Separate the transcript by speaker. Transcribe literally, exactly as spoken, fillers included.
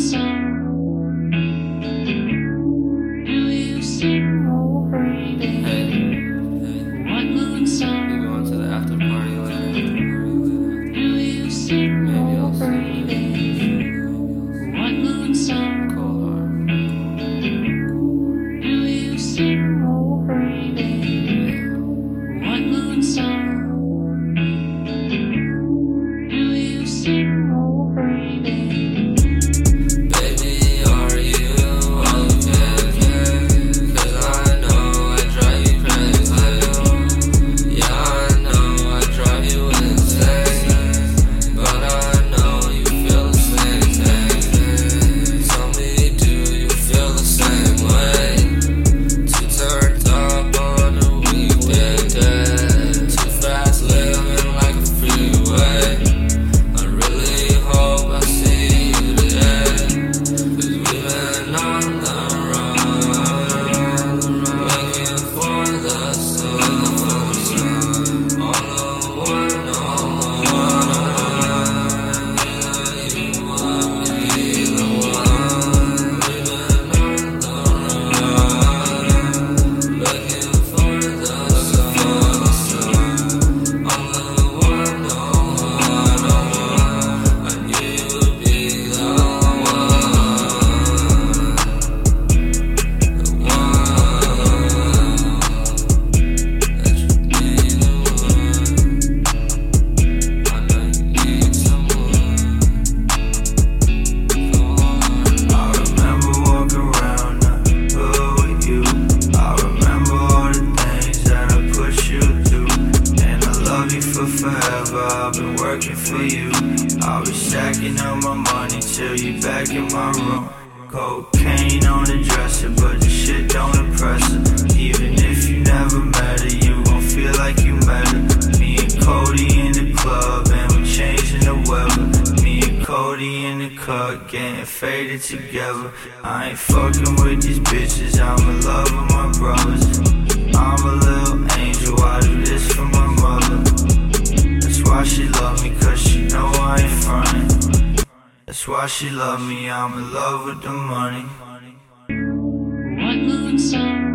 Speaker 1: I've been working for you. I'll be stacking up my money till you back in my room. Cocaine on the dresser, but the shit don't impress her. Even if you never met her, you gon' feel like you met her. Me and Cody in the club, and we changing the weather. Me and Cody in the cut, getting faded together. I ain't fucking with these bitches, I'm in love with my brothers. I'm a little angel, I do this for my mother. That's why she love me, cause she know I ain't frontin'. That's why she love me, I'm in love with the money.
Speaker 2: One moon song.